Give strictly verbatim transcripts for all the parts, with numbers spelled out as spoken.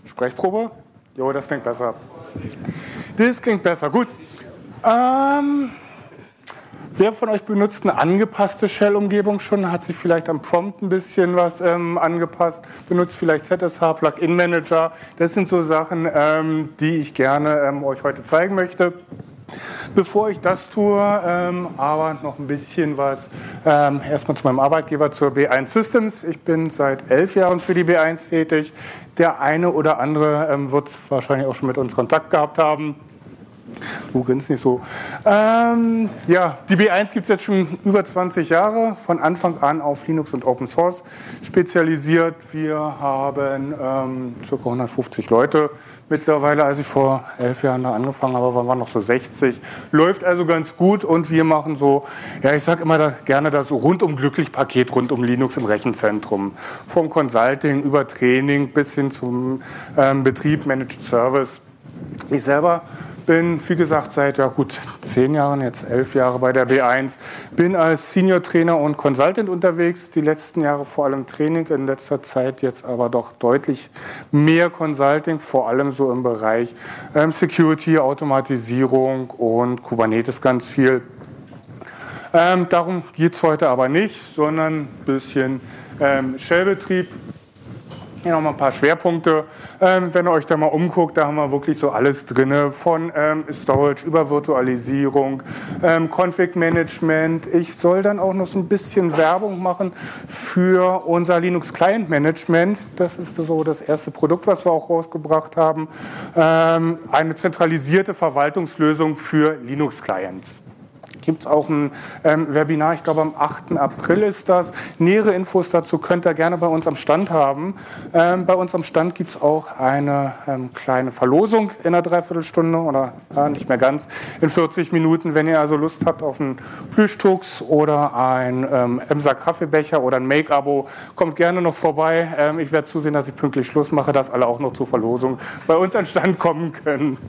Sprechprobe? Jo, das klingt besser. Das klingt besser, gut. Ähm, wer von euch benutzt eine angepasste Shell-Umgebung schon? Hat sich vielleicht am Prompt ein bisschen was ähm, angepasst? Benutzt vielleicht Z S H, Plugin Manager? Das sind so Sachen, ähm, die ich gerne ähm, euch heute zeigen möchte. Bevor ich das tue, ähm, aber noch ein bisschen was ähm, erstmal zu meinem Arbeitgeber, zur B eins Systems. Ich bin seit elf Jahren für die B eins tätig. Der eine oder andere ähm, wird wahrscheinlich auch schon mit uns Kontakt gehabt haben. Du grinst nicht so. Ähm, ja, die B eins gibt es jetzt schon über zwanzig Jahre, von Anfang an auf Linux und Open Source spezialisiert. Wir haben ähm, ca. hundertfünfzig Leute. Mittlerweile, als ich vor elf Jahren da angefangen habe, waren wir noch so sechzig. Läuft also ganz gut und wir machen so, ja, ich sage immer da, gerne das so rundum glücklich Paket rund um Linux im Rechenzentrum. Vom Consulting über Training bis hin zum ähm, Betrieb, Managed Service. Ich selber bin, wie gesagt, seit ja gut zehn Jahren, jetzt elf Jahre bei der B eins, bin als Senior Trainer und Consultant unterwegs, die letzten Jahre vor allem Training, in letzter Zeit jetzt aber doch deutlich mehr Consulting, vor allem so im Bereich ähm, Security, Automatisierung und Kubernetes ganz viel. Ähm, darum geht es heute aber nicht, sondern ein bisschen ähm, Shell-Betrieb. Hier nochmal ein paar Schwerpunkte. Ähm, wenn ihr euch da mal umguckt, da haben wir wirklich so alles drin, von ähm, Storage über Virtualisierung, ähm, Config-Management. Ich soll dann auch noch so ein bisschen Werbung machen für unser Linux-Client-Management. Das ist so das erste Produkt, was wir auch rausgebracht haben. Ähm, eine zentralisierte Verwaltungslösung für Linux-Clients. Gibt es auch ein ähm, Webinar, ich glaube am achten April ist das. Nähere Infos dazu könnt ihr gerne bei uns am Stand haben. Ähm, bei uns am Stand gibt es auch eine ähm, kleine Verlosung in einer Dreiviertelstunde oder ja, nicht mehr ganz, in vierzig Minuten. Wenn ihr also Lust habt auf einen Plüschtux oder ein ähm, Emser Kaffeebecher oder ein Make-Abo, kommt gerne noch vorbei. Ähm, ich werde zusehen, dass ich pünktlich Schluss mache, dass alle auch noch zur Verlosung bei uns an den Stand kommen können.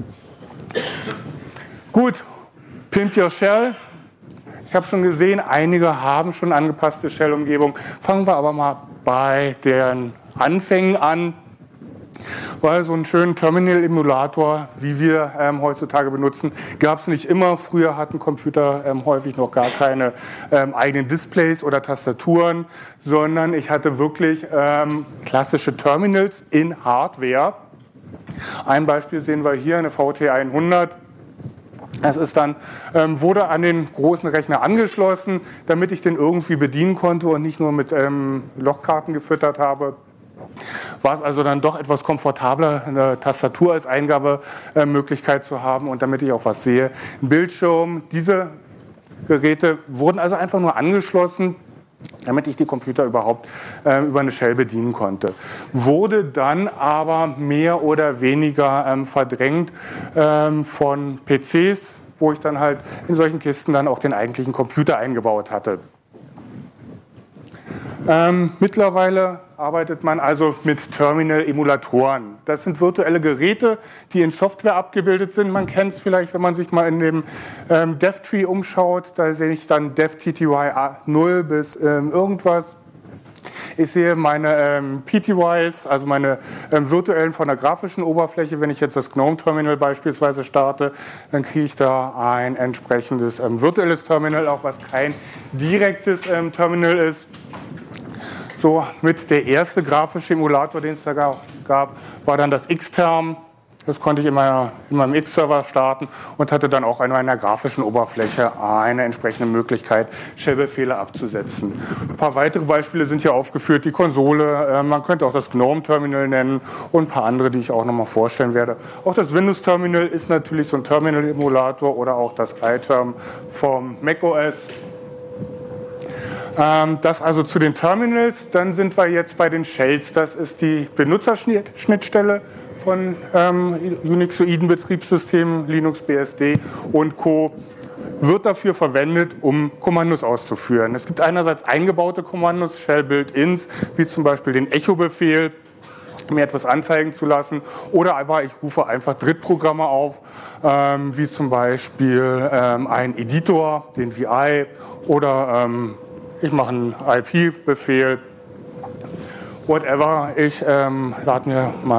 Gut. Pimp Your Shell. Ich habe schon gesehen, einige haben schon angepasste Shell-Umgebung. Fangen wir aber mal bei den Anfängen an. Weil so einen schönen Terminal-Emulator, wie wir ähm, heutzutage benutzen, gab es nicht immer. Früher hatten Computer ähm, häufig noch gar keine ähm, eigenen Displays oder Tastaturen, sondern ich hatte wirklich ähm, klassische Terminals in Hardware. Ein Beispiel sehen wir hier, eine V T hundert. Es ist dann, ähm, wurde an den großen Rechner angeschlossen, damit ich den irgendwie bedienen konnte und nicht nur mit ähm, Lochkarten gefüttert habe. War es also dann doch etwas komfortabler, eine Tastatur als Eingabemöglichkeit zu haben und damit ich auch was sehe. Ein Bildschirm, diese Geräte wurden also einfach nur angeschlossen, damit ich die Computer überhaupt äh, über eine Shell bedienen konnte. Wurde dann aber mehr oder weniger ähm, verdrängt ähm, von P Cs, wo ich dann halt in solchen Kisten dann auch den eigentlichen Computer eingebaut hatte. Ähm, mittlerweile arbeitet man also mit Terminal-Emulatoren. Das sind virtuelle Geräte, die in Software abgebildet sind. Man kennt es vielleicht, wenn man sich mal in dem ähm, DevTree umschaut. Da sehe ich dann DevTTY null bis ähm, irgendwas. Ich sehe meine ähm, P T Ys, also meine ähm, virtuellen von der grafischen Oberfläche. Wenn ich jetzt das GNOME-Terminal beispielsweise starte, dann kriege ich da ein entsprechendes ähm, virtuelles Terminal, auch was kein direktes ähm, Terminal ist. So, mit der erste grafische Emulator, den es da gab, war dann das Xterm. Das konnte ich in, meiner, in meinem X-Server starten und hatte dann auch an meiner grafischen Oberfläche eine entsprechende Möglichkeit, Shell-Befehle abzusetzen. Ein paar weitere Beispiele sind hier aufgeführt, die Konsole, man könnte auch das GNOME-Terminal nennen und ein paar andere, die ich auch nochmal vorstellen werde. Auch das Windows-Terminal ist natürlich so ein Terminal-Emulator oder auch das iTerm vom macOS. Das also zu den Terminals, dann sind wir jetzt bei den Shells. Das ist die Benutzerschnittstelle von ähm, Unixoiden Betriebssystemen, Linux, B S D und Co. Wird dafür verwendet, um Kommandos auszuführen. Es gibt einerseits eingebaute Kommandos, Shell Built-ins, wie zum Beispiel den Echo-Befehl, mir etwas anzeigen zu lassen, oder aber ich rufe einfach Drittprogramme auf, ähm, wie zum Beispiel ähm, einen Editor, den V I, oder ähm, ich mache einen I P-Befehl, whatever. Ich ähm, lade mir mein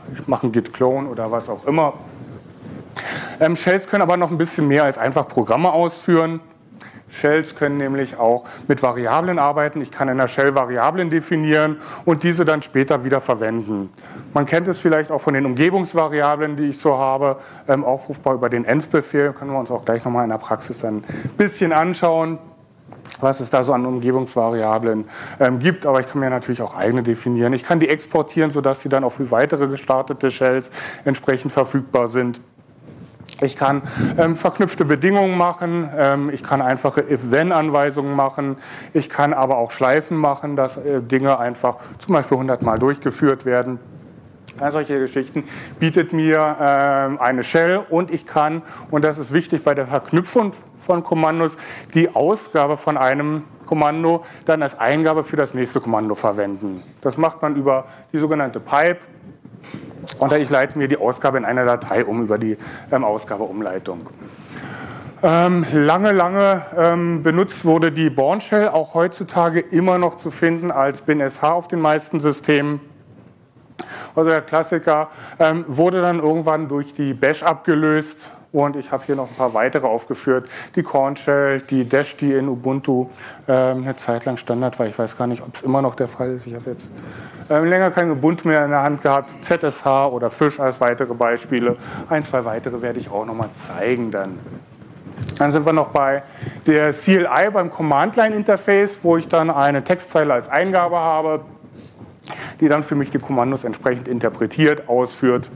ich mache einen Git-Clone oder was auch immer. Ähm, Shells können aber noch ein bisschen mehr als einfach Programme ausführen. Shells können nämlich auch mit Variablen arbeiten. Ich kann in der Shell Variablen definieren und diese dann später wieder verwenden. Man kennt es vielleicht auch von den Umgebungsvariablen, die ich so habe, ähm, aufrufbar über den Ends-Befehl. Können wir uns auch gleich nochmal in der Praxis dann ein bisschen anschauen, was es da so an Umgebungsvariablen ähm, gibt. Aber ich kann mir natürlich auch eigene definieren. Ich kann die exportieren, sodass sie dann auch für weitere gestartete Shells entsprechend verfügbar sind. Ich kann ähm, verknüpfte Bedingungen machen, ähm, ich kann einfache If-Then-Anweisungen machen, ich kann aber auch Schleifen machen, dass äh, Dinge einfach zum Beispiel hundert Mal durchgeführt werden. Ja, solche Geschichten bietet mir ähm, eine Shell und ich kann, und das ist wichtig bei der Verknüpfung von Kommandos, die Ausgabe von einem Kommando dann als Eingabe für das nächste Kommando verwenden. Das macht man über die sogenannte Pipe. Und ich leite mir die Ausgabe in einer Datei um über die ähm, Ausgabeumleitung. Ähm, lange, lange ähm, benutzt wurde die Bourne Shell, auch heutzutage immer noch zu finden als bin-sh auf den meisten Systemen. Also der Klassiker ähm, wurde dann irgendwann durch die Bash abgelöst. Und ich habe hier noch ein paar weitere aufgeführt. Die Corn Shell, die Dash, die in Ubuntu ähm, eine Zeit lang Standard war. Ich weiß gar nicht, ob es immer noch der Fall ist. Ich habe jetzt ähm, länger kein Ubuntu mehr in der Hand gehabt. Z S H oder Fish als weitere Beispiele. Ein, zwei weitere werde ich auch noch mal zeigen dann. Dann sind wir noch bei der C L I, beim Command-Line-Interface, wo ich dann eine Textzeile als Eingabe habe, die dann für mich die Kommandos entsprechend interpretiert, ausführt.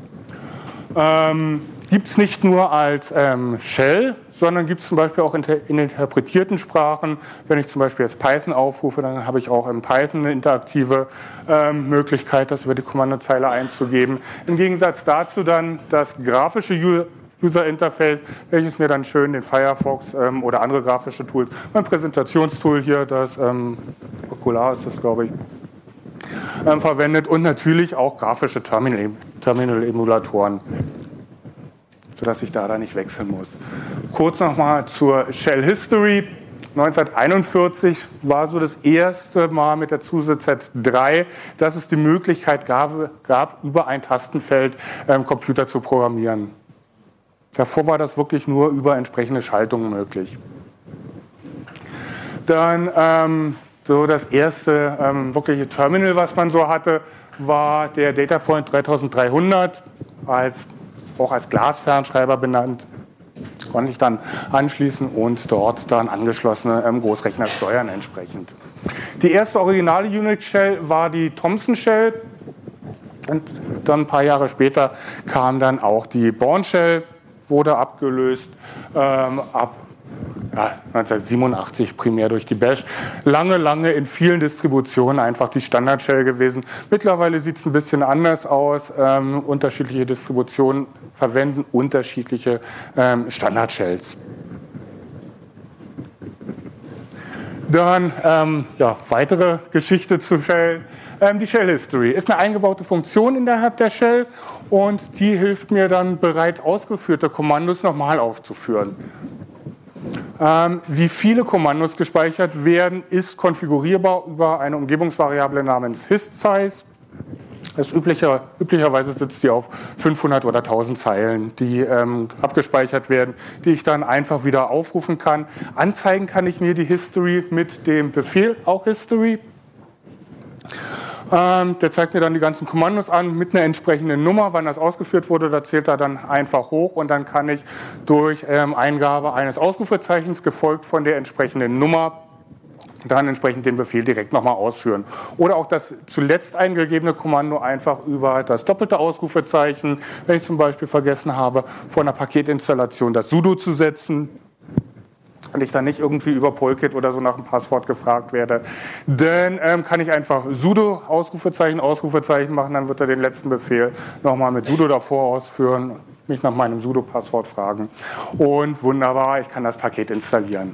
Ähm, Gibt es nicht nur als ähm, Shell, sondern gibt es zum Beispiel auch in, in interpretierten Sprachen. Wenn ich zum Beispiel jetzt Python aufrufe, dann habe ich auch in Python eine interaktive ähm, Möglichkeit, das über die Kommandozeile einzugeben. Im Gegensatz dazu dann das grafische User Interface, welches mir dann schön den Firefox ähm, oder andere grafische Tools, mein Präsentationstool hier, das ähm, Okular ist das, glaube ich, ähm, verwendet und natürlich auch grafische Terminal, Terminal-Emulatoren, sodass ich da, da nicht wechseln muss. Kurz nochmal zur Shell History. neunzehnhunderteinundvierzig war so das erste Mal mit der Zuse Z drei, dass es die Möglichkeit gab, gab über ein Tastenfeld ähm, Computer zu programmieren. Davor war das wirklich nur über entsprechende Schaltungen möglich. Dann ähm, so das erste ähm, wirkliche Terminal, was man so hatte, war der Datapoint dreitausenddreihundert, als auch als Glasfernschreiber benannt, konnte ich dann anschließen und dort dann angeschlossene ähm, Großrechner steuern entsprechend. Die erste originale Unix-Shell war die Thomson Shell und dann ein paar Jahre später kam dann auch die Bourne Shell, wurde abgelöst ähm, ab ja, neunzehnhundertsiebenundachtzig primär durch die Bash. Lange, lange in vielen Distributionen einfach die Standard-Shell gewesen. Mittlerweile sieht es ein bisschen anders aus. Ähm, unterschiedliche Distributionen verwenden unterschiedliche ähm, Standard-Shells. Dann ähm, ja, weitere Geschichte zu Shell. Ähm, die Shell History ist eine eingebaute Funktion innerhalb der Shell und die hilft mir dann bereits ausgeführte Kommandos nochmal aufzuführen. Ähm, wie viele Kommandos gespeichert werden, ist konfigurierbar über eine Umgebungsvariable namens HistSize. Das üblicher, üblicherweise sitzt die auf fünfhundert oder tausend Zeilen, die ähm, abgespeichert werden, die ich dann einfach wieder aufrufen kann. Anzeigen kann ich mir die History mit dem Befehl auch History. Ähm, der zeigt mir dann die ganzen Kommandos an mit einer entsprechenden Nummer. Wann das ausgeführt wurde, da zählt er dann einfach hoch und dann kann ich durch ähm, Eingabe eines Ausrufezeichens gefolgt von der entsprechenden Nummer dann entsprechend den Befehl direkt nochmal ausführen. Oder auch das zuletzt eingegebene Kommando einfach über das doppelte Ausrufezeichen, wenn ich zum Beispiel vergessen habe, vor einer Paketinstallation das sudo zu setzen, und ich dann nicht irgendwie über Polkit oder so nach dem Passwort gefragt werde, dann ähm, kann ich einfach sudo Ausrufezeichen, Ausrufezeichen machen, dann wird er den letzten Befehl nochmal mit sudo davor ausführen, mich nach meinem sudo-Passwort fragen und wunderbar, ich kann das Paket installieren.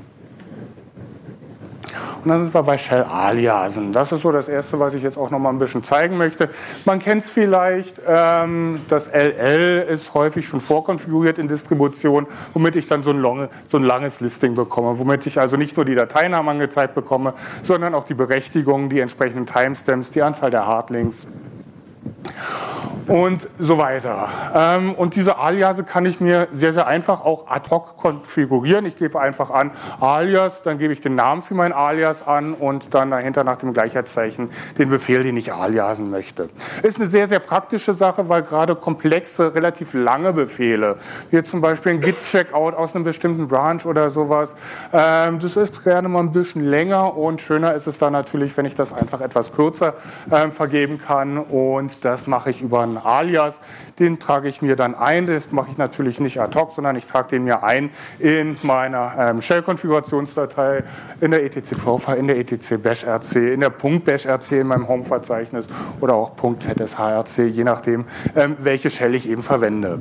Und dann sind wir bei Shell-Aliasen. Das ist so das Erste, was ich jetzt auch noch mal ein bisschen zeigen möchte. Man kennt es vielleicht, ähm, das L L ist häufig schon vorkonfiguriert in Distributionen, womit ich dann so ein, long, so ein langes Listing bekomme, womit ich also nicht nur die Dateinamen angezeigt bekomme, sondern auch die Berechtigungen, die entsprechenden Timestamps, die Anzahl der Hardlinks. und so weiter. Ähm, und diese Aliase kann ich mir sehr, sehr einfach auch ad hoc konfigurieren. Ich gebe einfach an Alias, dann gebe ich den Namen für mein Alias an und dann dahinter nach dem Gleichheitszeichen den Befehl, den ich aliasen möchte. Ist eine sehr, sehr praktische Sache, weil gerade komplexe, relativ lange Befehle, wie zum Beispiel ein Git-Checkout aus einem bestimmten Branch oder sowas, ähm, das ist gerne mal ein bisschen länger und schöner ist es dann natürlich, wenn ich das einfach etwas kürzer ähm, vergeben kann, und das mache ich über ein Alias, den trage ich mir dann ein, das mache ich natürlich nicht ad hoc, sondern ich trage den mir ein in meiner ähm, Shell-Konfigurationsdatei, in der etc-Profile, in der etc-Bash-rc, in der .bash-rc in meinem Home-Verzeichnis oder auch .zshrc, je nachdem, ähm, welche Shell ich eben verwende.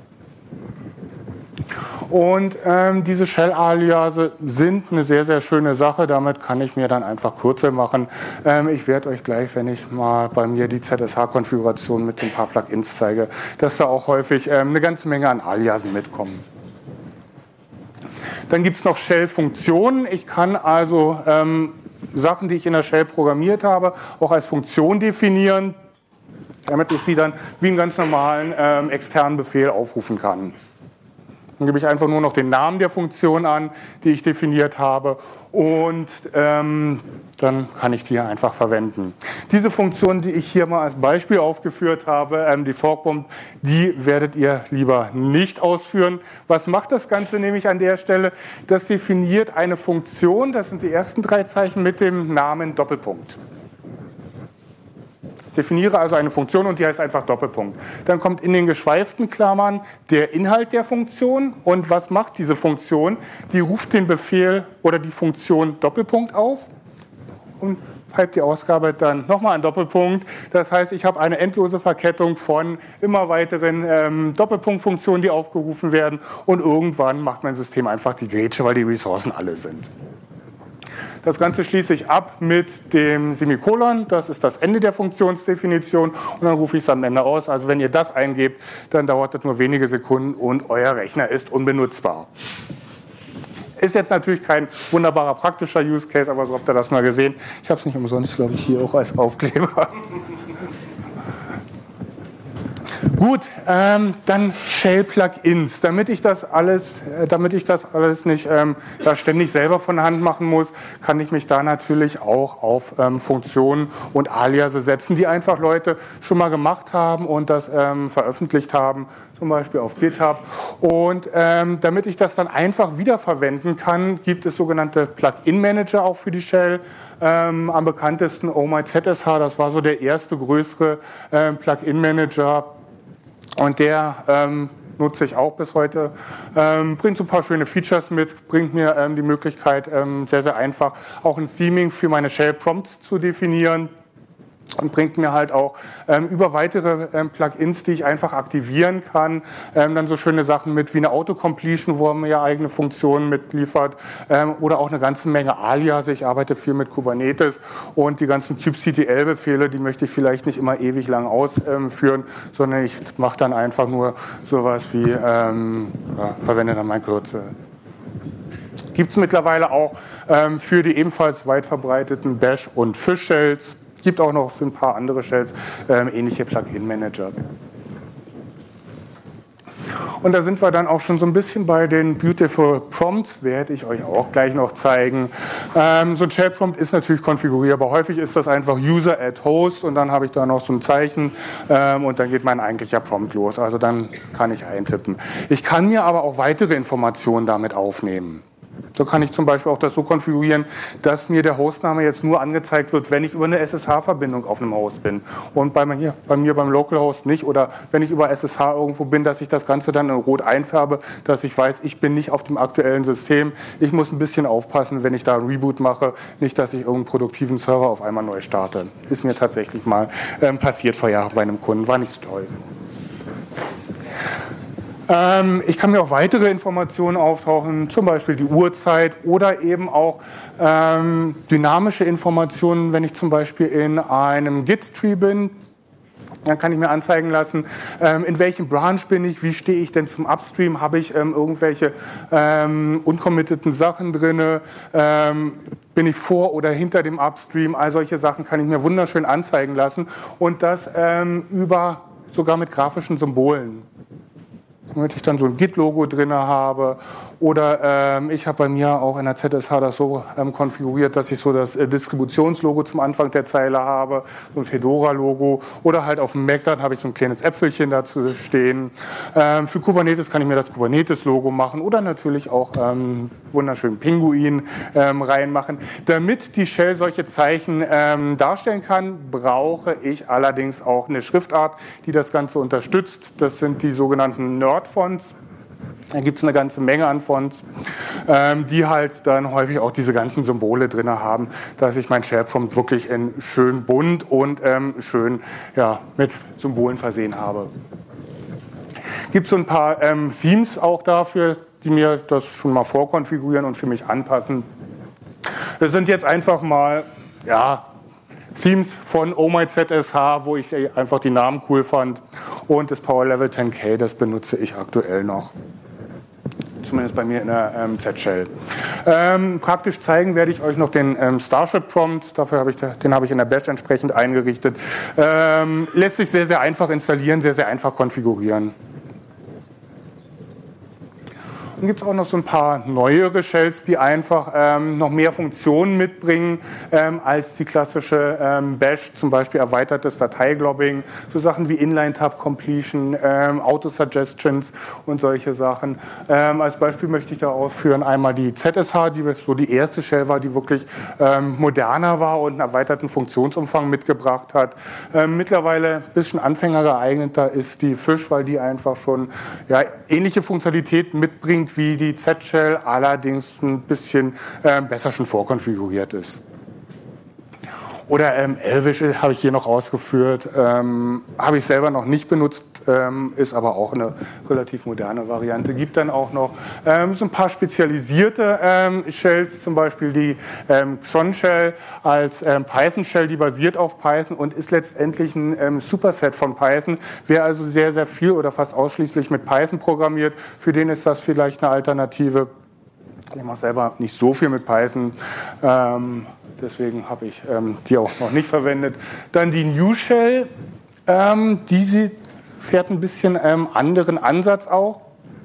Und ähm, diese Shell-Aliase sind eine sehr, sehr schöne Sache. Damit kann ich mir dann einfach Kürzel machen. Ähm, ich werde euch gleich, wenn ich mal bei mir die Z S H-Konfiguration mit den paar Plugins zeige, dass da auch häufig ähm, eine ganze Menge an Aliasen mitkommen. Dann gibt es noch Shell-Funktionen. Ich kann also ähm, Sachen, die ich in der Shell programmiert habe, auch als Funktion definieren, damit ich sie dann wie einen ganz normalen ähm, externen Befehl aufrufen kann. Dann gebe ich einfach nur noch den Namen der Funktion an, die ich definiert habe, und ähm, dann kann ich die einfach verwenden. Diese Funktion, die ich hier mal als Beispiel aufgeführt habe, ähm, die Forkbomb, die werdet ihr lieber nicht ausführen. Was macht das Ganze nämlich an der Stelle? Das definiert eine Funktion, das sind die ersten drei Zeichen mit dem Namen Doppelpunkt. Ich definiere also eine Funktion und die heißt einfach Doppelpunkt. Dann kommt in den geschweiften Klammern der Inhalt der Funktion. Und was macht diese Funktion? Die ruft den Befehl oder die Funktion Doppelpunkt auf und pipet die Ausgabe dann nochmal an Doppelpunkt. Das heißt, ich habe eine endlose Verkettung von immer weiteren ähm, Doppelpunktfunktionen, die aufgerufen werden, und irgendwann macht mein System einfach die Grätsche, weil die Ressourcen alle sind. Das Ganze schließe ich ab mit dem Semikolon, das ist das Ende der Funktionsdefinition, und dann rufe ich es am Ende aus. Also wenn ihr das eingebt, dann dauert das nur wenige Sekunden und euer Rechner ist unbenutzbar. Ist jetzt natürlich kein wunderbarer praktischer Use Case, aber so habt ihr das mal gesehen. Ich habe es nicht umsonst, glaube ich, hier auch als Aufkleber. Gut, ähm, dann Shell-Plugins. Damit ich das alles, äh, damit ich das alles nicht ähm, da ständig selber von Hand machen muss, kann ich mich da natürlich auch auf ähm, Funktionen und Aliase setzen, die einfach Leute schon mal gemacht haben und das ähm, veröffentlicht haben, zum Beispiel auf GitHub. Und ähm, damit ich das dann einfach wiederverwenden kann, gibt es sogenannte Plugin-Manager auch für die Shell. Ähm, am bekanntesten Oh My Z S H, das war so der erste größere ähm, Plugin-Manager. Und der ähm, nutze ich auch bis heute, ähm, bringt so ein paar schöne Features mit, bringt mir ähm, die Möglichkeit, ähm, sehr, sehr einfach auch ein Theming für meine Shell-Prompts zu definieren. Und bringt mir halt auch ähm, über weitere ähm, Plugins, die ich einfach aktivieren kann, ähm, dann so schöne Sachen mit wie eine Autocompletion, wo er mir ja eigene Funktionen mitliefert, ähm, oder auch eine ganze Menge Alias. Ich arbeite viel mit Kubernetes, und die ganzen kubectl-Befehle, die möchte ich vielleicht nicht immer ewig lang ausführen, sondern ich mache dann einfach nur sowas wie, ähm, ja, verwende dann mein Kürzel. Gibt es mittlerweile auch ähm, für die ebenfalls weit verbreiteten Bash- und Fish-Shells. Es gibt auch noch für ein paar andere Shells ähm, ähnliche Plugin-Manager. Und da sind wir dann auch schon so ein bisschen bei den Beautiful Prompts, werde ich euch auch gleich noch zeigen. Ähm, so ein Shell-Prompt ist natürlich konfigurierbar. Häufig ist das einfach User add Host, und dann habe ich da noch so ein Zeichen, ähm, und dann geht mein eigentlicher Prompt los. Also dann kann ich eintippen. Ich kann mir aber auch weitere Informationen damit aufnehmen. So kann ich zum Beispiel auch das so konfigurieren, dass mir der Hostname jetzt nur angezeigt wird, wenn ich über eine S S H-Verbindung auf einem Host bin. Und bei mir, bei mir beim Localhost nicht. Oder wenn ich über S S H irgendwo bin, dass ich das Ganze dann in Rot einfärbe, dass ich weiß, ich bin nicht auf dem aktuellen System. Ich muss ein bisschen aufpassen, wenn ich da einen Reboot mache, nicht, dass ich irgendeinen produktiven Server auf einmal neu starte. Ist mir tatsächlich mal ähm, passiert vor Jahren bei einem Kunden. War nicht so toll. Ähm, ich kann mir auch weitere Informationen auftauchen, zum Beispiel die Uhrzeit oder eben auch ähm, dynamische Informationen, wenn ich zum Beispiel in einem Git-Tree bin. Dann kann ich mir anzeigen lassen, ähm, in welchem Branch bin ich, wie stehe ich denn zum Upstream, habe ich ähm, irgendwelche ähm, uncommitteden Sachen drin, ähm, bin ich vor oder hinter dem Upstream, all solche Sachen kann ich mir wunderschön anzeigen lassen, und das ähm, über sogar mit grafischen Symbolen. Damit ich dann so ein Git-Logo drin habe. Oder ähm, ich habe bei mir auch in der Z S H das so ähm, konfiguriert, dass ich so das äh, Distributionslogo zum Anfang der Zeile habe, so ein Fedora-Logo. Oder halt auf dem Mac, dann habe ich so ein kleines Äpfelchen dazu stehen. Ähm, für Kubernetes kann ich mir das Kubernetes-Logo machen oder natürlich auch ähm, wunderschönen Pinguin ähm, reinmachen. Damit die Shell solche Zeichen ähm, darstellen kann, brauche ich allerdings auch eine Schriftart, die das Ganze unterstützt. Das sind die sogenannten Nerd-Fonts. Da gibt es eine ganze Menge an Fonts, ähm, die halt dann häufig auch diese ganzen Symbole drin haben, dass ich mein Shell-Prompt wirklich in schön bunt und ähm, schön ja, mit Symbolen versehen habe. Gibt so ein paar ähm, Themes auch dafür, die mir das schon mal vorkonfigurieren und für mich anpassen. Das sind jetzt einfach mal ja, Themes von Oh My Z S H, wo ich einfach die Namen cool fand. Und das Power Level zehn K, das benutze ich aktuell noch. Zumindest bei mir in der ähm, Z-Shell. Ähm, praktisch zeigen werde ich euch noch den ähm, Starship-Prompt. Dafür habe ich, den habe ich in der Bash entsprechend eingerichtet. Ähm, lässt sich sehr, sehr einfach installieren, sehr, sehr einfach konfigurieren. Dann gibt es auch noch so ein paar neuere Shells, die einfach ähm, noch mehr Funktionen mitbringen ähm, als die klassische ähm, Bash, zum Beispiel erweitertes Dateiglobbing, so Sachen wie Inline-Tab-Completion, ähm, Auto-Suggestions und solche Sachen. Ähm, als Beispiel möchte ich da ausführen einmal die Z S H, die so die erste Shell war, die wirklich ähm, moderner war und einen erweiterten Funktionsumfang mitgebracht hat. Ähm, mittlerweile ein bisschen anfängergeeigneter ist die Fish, weil die einfach schon ja, ähnliche Funktionalitäten mitbringt wie die Z-Shell, allerdings ein bisschen äh, besser schon vorkonfiguriert ist. Oder ähm, Elvish habe ich hier noch ausgeführt, ähm, habe ich selber noch nicht benutzt, ähm, ist aber auch eine relativ moderne Variante. Gibt dann auch noch ähm, so ein paar spezialisierte ähm, Shells, zum Beispiel die ähm, Xon-Shell als ähm, Python-Shell, die basiert auf Python und ist letztendlich ein ähm, Superset von Python. Wer also sehr, sehr viel oder fast ausschließlich mit Python programmiert, für den ist das vielleicht eine Alternative. Ich mache selber nicht so viel mit Python. Ähm, Deswegen habe ich ähm, die auch noch nicht verwendet. Dann die New Shell, ähm, die sie fährt ein bisschen ähm, anderen Ansatz auch.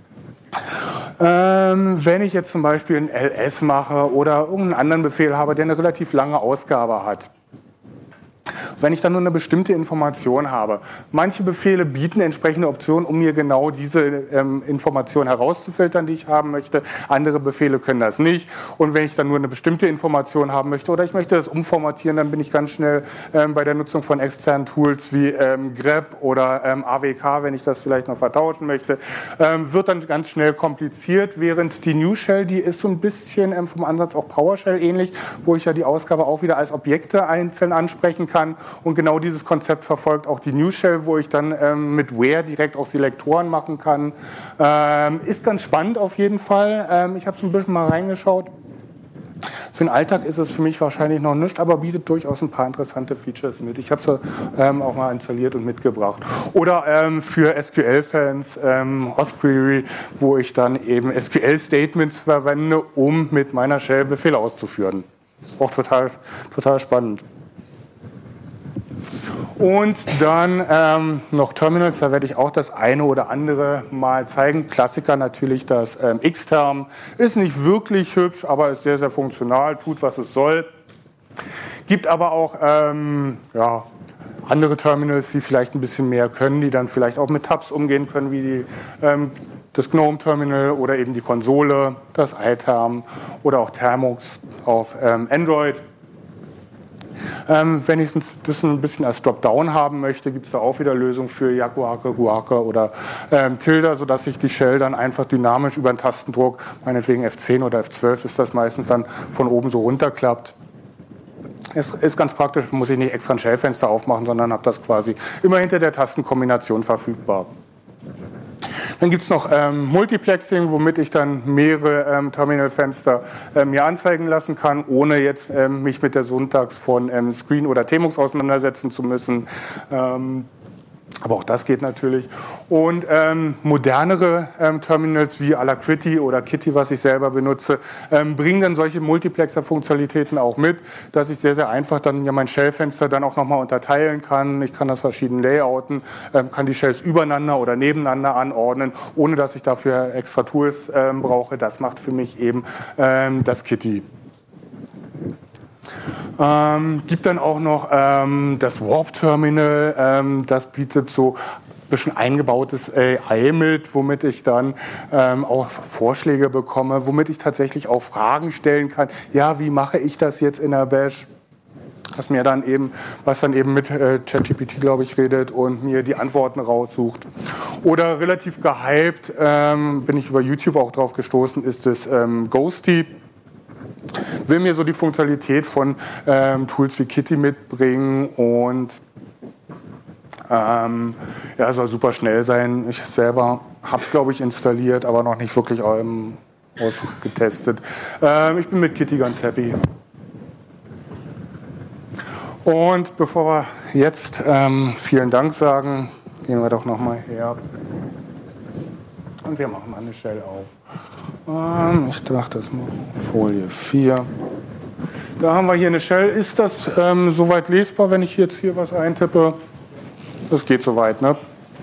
Ähm, wenn ich jetzt zum Beispiel ein L S mache oder irgendeinen anderen Befehl habe, der eine relativ lange Ausgabe hat. Wenn ich dann nur eine bestimmte Information habe. Manche Befehle bieten entsprechende Optionen, um mir genau diese ähm, Information herauszufiltern, die ich haben möchte. Andere Befehle können das nicht. Und wenn ich dann nur eine bestimmte Information haben möchte oder ich möchte das umformatieren, dann bin ich ganz schnell ähm, bei der Nutzung von externen Tools wie ähm, grep oder ähm, A W K, wenn ich das vielleicht noch vertauschen möchte, ähm, wird dann ganz schnell kompliziert. Während die New Shell, die ist so ein bisschen ähm, vom Ansatz auch PowerShell ähnlich, wo ich ja die Ausgabe auch wieder als Objekte einzeln ansprechen kann. Und genau dieses Konzept verfolgt auch die New Shell, wo ich dann ähm, mit Where direkt auch Selektoren machen kann. Ähm, ist ganz spannend auf jeden Fall. Ähm, ich habe so ein bisschen mal reingeschaut. Für den Alltag ist es für mich wahrscheinlich noch nichts, aber bietet durchaus ein paar interessante Features mit. Ich habe sie ähm, auch mal installiert und mitgebracht. Oder ähm, für S Q L-Fans ähm, Osprey, wo ich dann eben S Q L-Statements verwende, um mit meiner Shell Befehle auszuführen. Auch total, total spannend. Und dann ähm, noch Terminals, da werde ich auch das eine oder andere mal zeigen. Klassiker natürlich das ähm, Xterm. Ist nicht wirklich hübsch, aber ist sehr, sehr funktional, tut, was es soll. Gibt aber auch ähm, ja, andere Terminals, die vielleicht ein bisschen mehr können, die dann vielleicht auch mit Tabs umgehen können, wie die, ähm, das GNOME-Terminal oder eben die Konsole, das iTerm oder auch Termux auf ähm, Android. Ähm, wenn ich das ein bisschen als Dropdown haben möchte, gibt es da auch wieder Lösungen für Jaguake, Guake oder ähm, Tilda, sodass ich die Shell dann einfach dynamisch über einen Tastendruck, meinetwegen F zehn oder F zwölf ist das meistens dann von oben so runterklappt. Es ist ganz praktisch, muss ich nicht extra ein Shell-Fenster aufmachen, sondern habe das quasi immer hinter der Tastenkombination verfügbar. Dann gibt es noch ähm, Multiplexing, womit ich dann mehrere ähm, Terminalfenster ähm, mir anzeigen lassen kann, ohne jetzt ähm, mich mit der Syntax von ähm, Screen oder Tmux auseinandersetzen zu müssen. Ähm, Aber auch das geht natürlich. Und ähm, modernere ähm, Terminals wie Alacrity oder Kitty, was ich selber benutze, ähm, bringen dann solche Multiplexer-Funktionalitäten auch mit, dass ich sehr, sehr einfach dann ja mein Shell-Fenster dann auch nochmal unterteilen kann. Ich kann das verschieden layouten, ähm, kann die Shells übereinander oder nebeneinander anordnen, ohne dass ich dafür extra Tools ähm, brauche. Das macht für mich eben ähm, das Kitty. Ähm, gibt dann auch noch ähm, das Warp Terminal, ähm, das bietet so ein bisschen eingebautes A I mit, womit ich dann ähm, auch Vorschläge bekomme, womit ich tatsächlich auch Fragen stellen kann. Ja, wie mache ich das jetzt in der Bash? Was mir dann eben, was dann eben mit äh, ChatGPT, glaube ich, redet und mir die Antworten raussucht. Oder relativ gehypt, ähm, bin ich über YouTube auch drauf gestoßen, ist das ähm, Ghosty. Will mir so die Funktionalität von ähm, Tools wie Kitty mitbringen und ähm, ja, soll super schnell sein. Ich selber habe es, glaube ich, installiert, aber noch nicht wirklich ähm, ausgetestet. Ähm, ich bin mit Kitty ganz happy. Und bevor wir jetzt ähm, vielen Dank sagen, gehen wir doch nochmal her und wir machen mal eine Shell auf. Ich dachte, das mal Folie vier. Da haben wir hier eine Shell. Ist das ähm, soweit lesbar, wenn ich jetzt hier was eintippe? Das geht soweit, ne?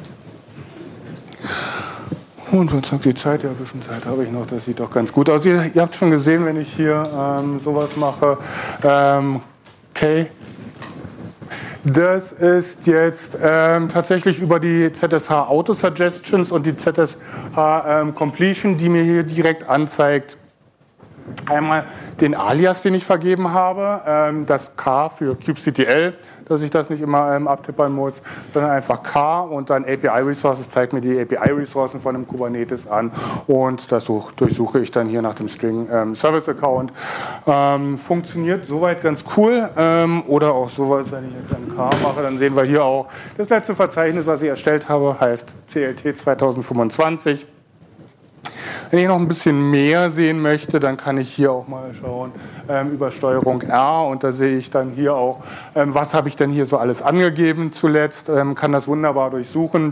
Und jetzt sagt die Zeit, ja, ein bisschen Zeit habe ich noch, das sieht doch ganz gut aus. Ihr, ihr habt schon gesehen, wenn ich hier ähm, sowas mache. Ähm, okay. Das ist jetzt ähm, tatsächlich über die Z S H Auto Suggestions und die Z S H ähm, Completion, die mir hier direkt anzeigt, einmal den Alias, den ich vergeben habe, ähm, das K für kubectl, dass ich das nicht immer ähm, abtippern muss, sondern einfach K und dann A P I-Resources zeigt mir die A P I-Ressourcen von einem Kubernetes an und das such, durchsuche ich dann hier nach dem String ähm, Service-Account. Ähm, funktioniert soweit ganz cool ähm, oder auch sowas, wenn ich jetzt ein K mache, dann sehen wir hier auch das letzte Verzeichnis, was ich erstellt habe, heißt C L T zwanzig fünfundzwanzig. Wenn ich noch ein bisschen mehr sehen möchte, dann kann ich hier auch mal schauen ähm, über Steuerung R und da sehe ich dann hier auch, ähm, was habe ich denn hier so alles angegeben zuletzt, ähm, kann das wunderbar durchsuchen.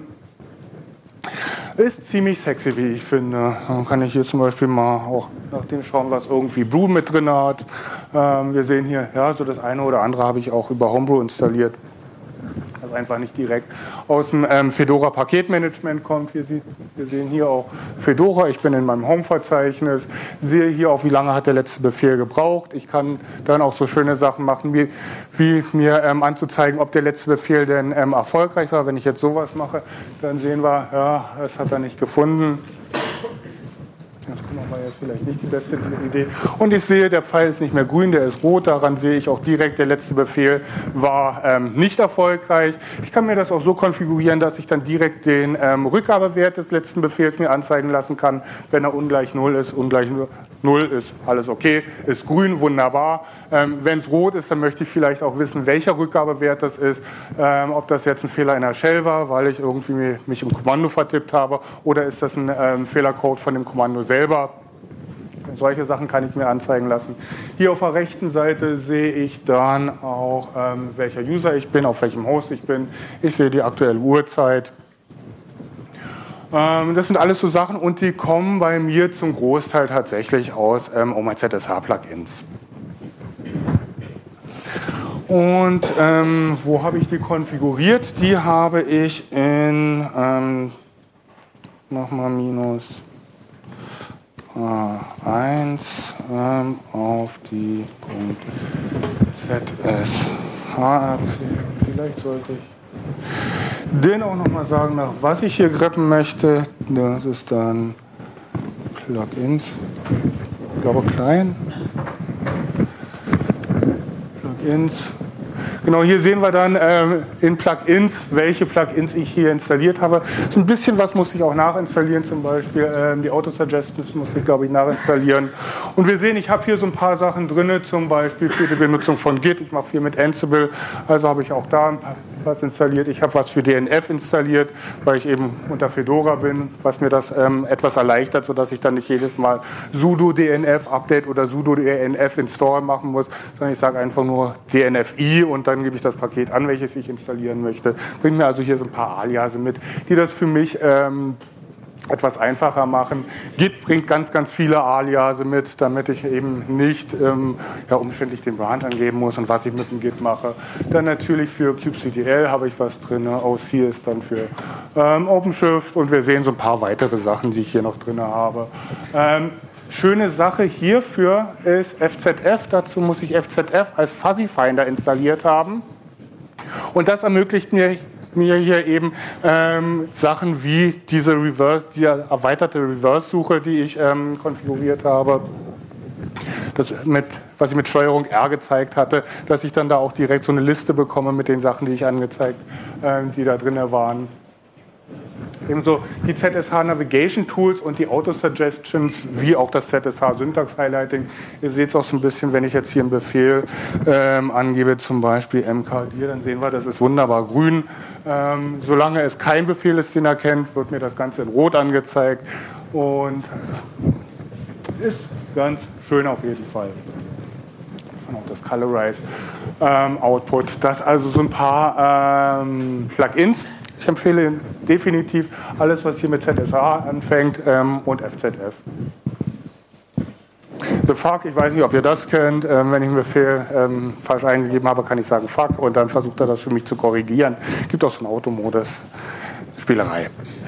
Ist ziemlich sexy, wie ich finde. Dann kann ich hier zum Beispiel mal auch nach dem schauen, was irgendwie Brew mit drin hat. Ähm, wir sehen hier, ja, so das eine oder andere habe ich auch über Homebrew installiert. Das einfach nicht direkt aus dem ähm, Fedora Paketmanagement kommt. Wir, sie, wir sehen hier auch Fedora, ich bin in meinem Home-Verzeichnis, sehe hier auch, wie lange hat der letzte Befehl gebraucht. Ich kann dann auch so schöne Sachen machen, wie, wie mir ähm, anzuzeigen, ob der letzte Befehl denn ähm, erfolgreich war. Wenn ich jetzt sowas mache, dann sehen wir, ja, das hat er nicht gefunden. Das war jetzt vielleicht nicht die beste Idee. Und ich sehe, der Pfeil ist nicht mehr grün, der ist rot. Daran sehe ich auch direkt, der letzte Befehl war ähm, nicht erfolgreich. Ich kann mir das auch so konfigurieren, dass ich dann direkt den ähm, Rückgabewert des letzten Befehls mir anzeigen lassen kann. Wenn er ungleich null ist, ungleich null ist alles okay. Ist grün, wunderbar. Ähm, wenn es rot ist, dann möchte ich vielleicht auch wissen, welcher Rückgabewert das ist. Ähm, ob das jetzt ein Fehler in der Shell war, weil ich irgendwie mich im Kommando vertippt habe, oder ist das ein ähm, Fehlercode von dem Kommando selbst. Selber. Solche Sachen kann ich mir anzeigen lassen. Hier auf der rechten Seite sehe ich dann auch, ähm, welcher User ich bin, auf welchem Host ich bin. Ich sehe die aktuelle Uhrzeit. Ähm, das sind alles so Sachen und die kommen bei mir zum Großteil tatsächlich aus ähm, O M I Z S H-Plugins. Und ähm, wo habe ich die konfiguriert? Die habe ich in, ähm, nochmal minus eins ähm, auf die Z S H erzählen. Vielleicht sollte ich den auch nochmal sagen, nach was ich hier greppen möchte. Das ist dann Plugins. Ich glaube klein. Plugins. Genau, hier sehen wir dann ähm, in Plugins, welche Plugins ich hier installiert habe. So ein bisschen was muss ich auch nachinstallieren, zum Beispiel ähm, die Auto-Suggestions muss ich, glaube ich, nachinstallieren. Und wir sehen, ich habe hier so ein paar Sachen drin, zum Beispiel für die Benutzung von Git. Ich mache viel mit Ansible, also habe ich auch da ein paar was installiert. Ich habe was für D N F installiert, weil ich eben unter Fedora bin, was mir das ähm, etwas erleichtert, sodass ich dann nicht jedes Mal sudo D N F Update oder sudo D N F Install machen muss, sondern ich sage einfach nur D N F I und dann gebe ich das Paket an, welches ich installieren möchte. Bringt mir also hier so ein paar Aliase mit, die das für mich ähm, etwas einfacher machen. Git bringt ganz, ganz viele Aliase mit, damit ich eben nicht ähm, ja, umständlich den Branch angeben muss und was ich mit dem Git mache. Dann natürlich für kubectl habe ich was drin, O C ist dann für ähm, OpenShift und wir sehen so ein paar weitere Sachen, die ich hier noch drin habe. Ähm, schöne Sache hierfür ist F Z F, dazu muss ich F Z F als Fuzzy Finder installiert haben und das ermöglicht mir mir hier eben ähm, Sachen wie diese Reverse, die erweiterte Reverse-Suche, die ich ähm, konfiguriert habe, das mit, was ich mit Steuerung R gezeigt hatte, dass ich dann da auch direkt so eine Liste bekomme mit den Sachen, die ich angezeigt, ähm, die da drin waren. Ebenso die Z S H Navigation Tools und die Auto-Suggestions, wie auch das Z S H Syntax Highlighting. Ihr seht es auch so ein bisschen, wenn ich jetzt hier einen Befehl ähm, angebe, zum Beispiel M K dir, dann sehen wir, das ist wunderbar grün. Ähm, solange es kein Befehl ist, den er kennt, wird mir das Ganze in rot angezeigt und ist ganz schön auf jeden Fall. Und auch das Colorize ähm, Output. Das also so ein paar ähm, Plugins. Ich empfehle definitiv alles, was hier mit Z S H anfängt ähm, und F Z F. The fuck, ich weiß nicht, ob ihr das kennt. Ähm, wenn ich einen Befehl ähm, falsch eingegeben habe, kann ich sagen fuck und dann versucht er das für mich zu korrigieren. Gibt auch so einen Automodus. Spielerei.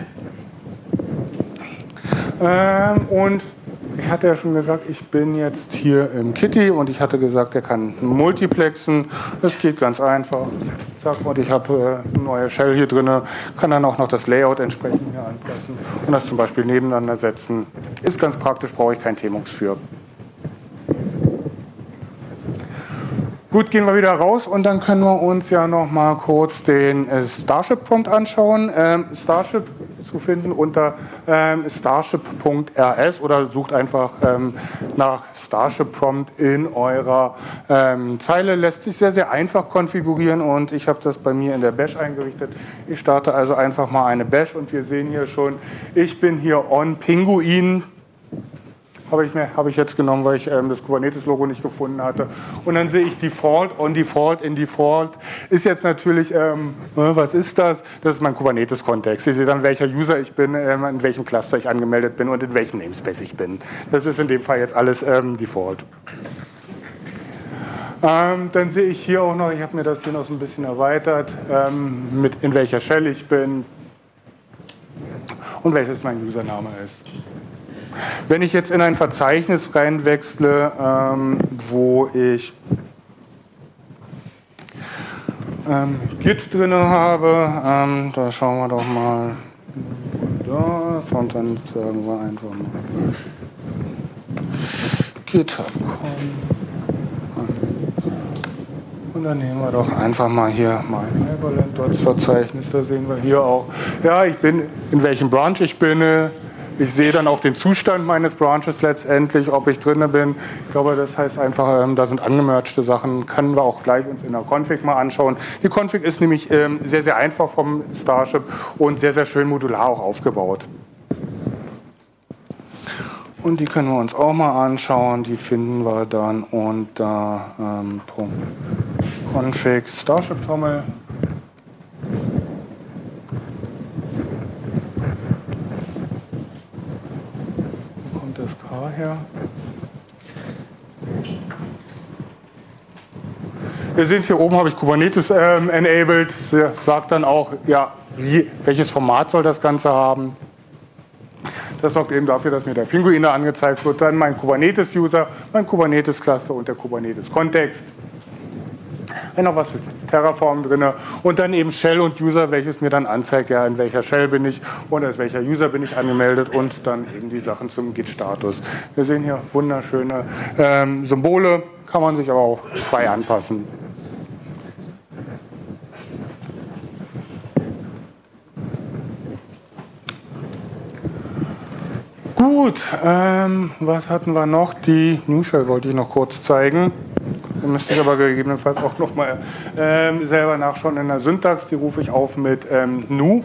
Ähm, und ich hatte ja schon gesagt, ich bin jetzt hier im Kitty und ich hatte gesagt, er kann multiplexen. Das geht ganz einfach. Zack, und ich habe äh, eine neue Shell hier drin, kann dann auch noch das Layout entsprechend hier anpassen und das zum Beispiel nebeneinander setzen. Ist ganz praktisch, brauche ich kein Tmux für. Gut, gehen wir wieder raus und dann können wir uns ja noch mal kurz den äh, Starship-Prompt anschauen. Ähm, Starship zu finden unter ähm, starship punkt r s oder sucht einfach ähm, nach Starship-Prompt in eurer ähm, Zeile. Lässt sich sehr, sehr einfach konfigurieren und ich habe das bei mir in der Bash eingerichtet. Ich starte also einfach mal eine Bash und wir sehen hier schon, ich bin hier on Pinguin. Habe ich, mir, habe ich jetzt genommen, weil ich ähm, das Kubernetes-Logo nicht gefunden hatte. Und dann sehe ich Default, on Default, in Default. Ist jetzt natürlich, ähm, was ist das? Das ist mein Kubernetes-Kontext. Ich sehe dann, welcher User ich bin, ähm, in welchem Cluster ich angemeldet bin und in welchem Namespace ich bin. Das ist in dem Fall jetzt alles ähm, Default. Ähm, dann sehe ich hier auch noch, ich habe mir das hier noch so ein bisschen erweitert, ähm, mit in welcher Shell ich bin und welches mein Username ist. Wenn ich jetzt in ein Verzeichnis reinwechsle, ähm, wo ich ähm, Git drin habe, ähm, da schauen wir doch mal das und dann sagen wir einfach mal GitHub und dann nehmen wir doch einfach mal hier mein Everland-Dots-Verzeichnis, da sehen wir hier auch, ja, ich bin, in welchem Branch ich bin. Ich sehe dann auch den Zustand meines Branches letztendlich, ob ich drin bin. Ich glaube, das heißt einfach, ähm, da sind angemergte Sachen, können wir auch gleich uns in der Config mal anschauen. Die Config ist nämlich ähm, sehr, sehr einfach vom Starship und sehr, sehr schön modular auch aufgebaut. Und die können wir uns auch mal anschauen, die finden wir dann unter ähm, Config Starship Toml. Das K her. Wir sehen es hier oben, habe ich Kubernetes ähm, enabled. Sie sagt dann auch, ja, wie, welches Format soll das Ganze haben. Das sorgt eben dafür, dass mir der Pinguin da angezeigt wird. Dann mein Kubernetes-User, mein Kubernetes-Cluster und der Kubernetes-Kontext. Dann noch was für Terraform drin und dann eben Shell und User, welches mir dann anzeigt, ja, in welcher Shell bin ich und als welcher User bin ich angemeldet und dann eben die Sachen zum Git-Status. Wir sehen hier wunderschöne ähm, Symbole, kann man sich aber auch frei anpassen. Gut, ähm, was hatten wir noch? Die New Shell wollte ich noch kurz zeigen. Da müsste ich aber gegebenenfalls auch nochmal ähm, selber nachschauen in der Syntax. Die rufe ich auf mit ähm, nu.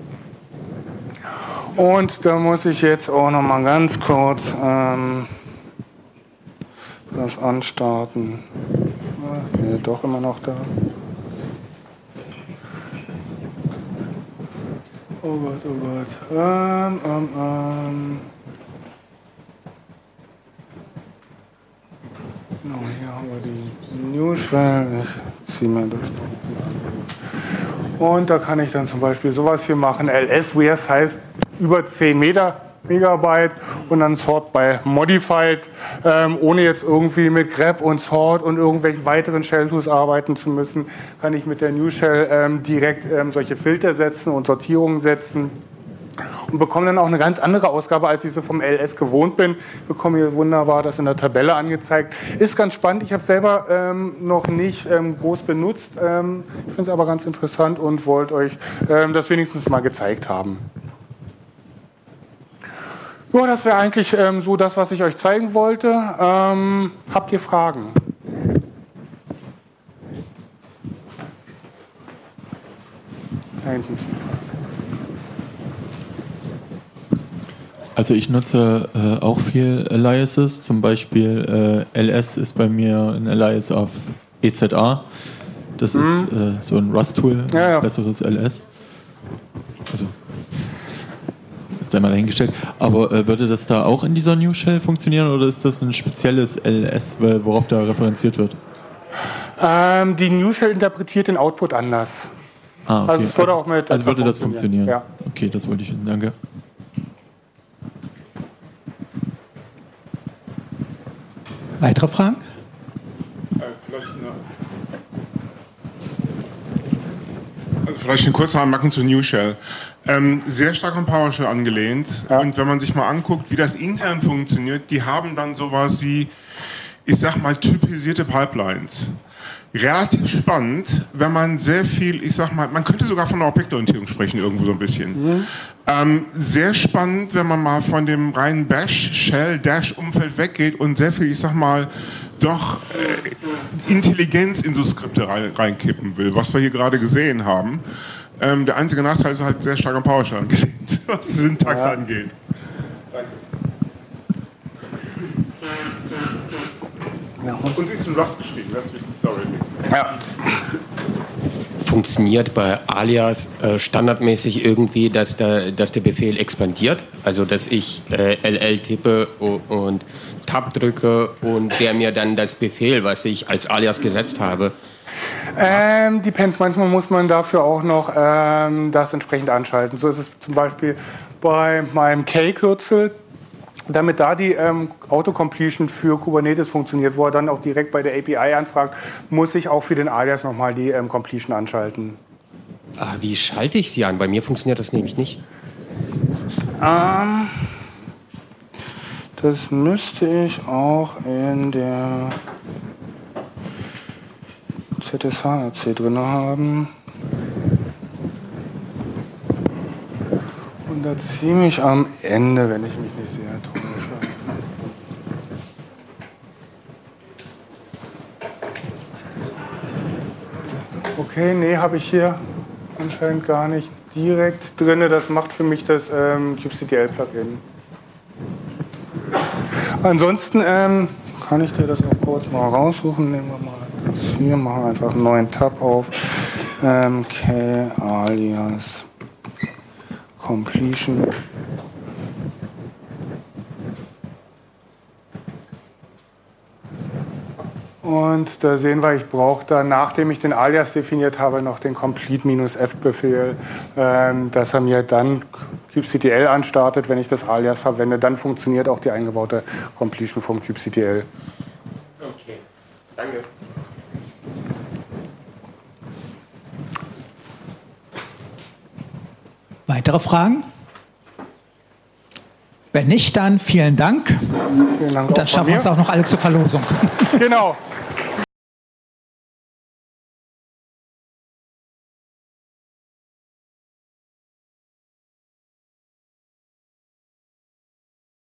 Und da muss ich jetzt auch nochmal ganz kurz ähm, das anstarten. Ja, doch immer noch da. Oh Gott, oh Gott. Ähm, ähm, ähm. No, hier haben wir die Newshell. Ich ziehe mal das. Und da kann ich dann zum Beispiel sowas hier machen. L S, wie es heißt, über zehn Megabyte und dann Sort by Modified, ähm, ohne jetzt irgendwie mit grep und sort und irgendwelchen weiteren Shell-Tools arbeiten zu müssen, kann ich mit der Newshell ähm, direkt ähm, solche Filter setzen und Sortierungen setzen und bekomme dann auch eine ganz andere Ausgabe, als ich sie vom L S gewohnt bin. Ich bekomme hier wunderbar das in der Tabelle angezeigt. Ist ganz spannend. Ich habe es selber ähm, noch nicht ähm, groß benutzt. Ähm, ich finde es aber ganz interessant und wollte euch ähm, das wenigstens mal gezeigt haben. Ja, das wäre eigentlich ähm, so das, was ich euch zeigen wollte. Ähm, habt ihr Fragen? Da hinten ist eine Frage. Also ich nutze äh, auch viel Aliases, zum Beispiel äh, L S ist bei mir ein Alias auf E Z A. Das mhm. ist äh, so ein Rust-Tool, ja, ja. besseres L S. Also ist einmal dahingestellt. Aber äh, würde das da auch in dieser New Shell funktionieren oder ist das ein spezielles L S, worauf da referenziert wird? Ähm, die New Shell interpretiert den Output anders. Ah, okay. Also, es würde also, auch mit also würde das funktionieren? Ja. Okay, das wollte ich wissen. Danke. Weitere Fragen? Äh, vielleicht, eine, also vielleicht eine kurze Anmerkung zu Newshell. Ähm, sehr stark an PowerShell angelehnt. Ja. Und wenn man sich mal anguckt, wie das intern funktioniert, die haben dann sowas wie, ich sag mal, typisierte Pipelines. Relativ spannend, wenn man sehr viel, ich sag mal, man könnte sogar von einer Objektorientierung sprechen, irgendwo so ein bisschen. Mhm. Ähm, sehr spannend, wenn man mal von dem reinen Bash-Shell-Dash-Umfeld weggeht und sehr viel, ich sag mal, doch äh, Intelligenz in so Skripte rein, reinkippen will, was wir hier gerade gesehen haben. Ähm, der einzige Nachteil ist halt sehr stark am PowerShell angelehnt, was die Syntax ja. angeht. Danke. Ja. Und sie ist in Rust geschrieben, ganz wichtig, sorry. Ja. Funktioniert bei Alias äh, standardmäßig irgendwie, dass der, dass der Befehl expandiert? Also, dass ich äh, L L tippe und Tab drücke und der mir dann das Befehl, was ich als Alias gesetzt habe. Ähm, depends. Manchmal muss man dafür auch noch ähm, das entsprechend anschalten. So ist es zum Beispiel bei meinem K-Kürzel. Damit da die ähm, Autocompletion für Kubernetes funktioniert, wo er dann auch direkt bei der A P I anfragt, muss ich auch für den Alias nochmal die ähm, Completion anschalten. Ah, wie schalte ich sie an? Bei mir funktioniert das nämlich nicht. Ähm, das müsste ich auch in der Z S H R C drin haben. Und da ziemlich am Ende, wenn ich mich nicht sehr täusche. Okay, nee, habe ich hier anscheinend gar nicht direkt drin. Das macht für mich das ähm, kubectl-Plugin. Ansonsten ähm, kann ich dir das auch kurz mal raussuchen. Nehmen wir mal das hier, machen einfach einen neuen Tab auf. Ähm, K-Alias Completion. Und da sehen wir, ich brauche dann, nachdem ich den Alias definiert habe, noch den Complete-F-Befehl, ähm, dass er mir dann kubectl anstartet, wenn ich das Alias verwende. Dann funktioniert auch die eingebaute Completion vom kubectl. Okay, danke. Weitere Fragen? Wenn nicht, dann vielen Dank. Vielen Dank. Und dann schaffen wir es auch noch alle zur Verlosung. Genau.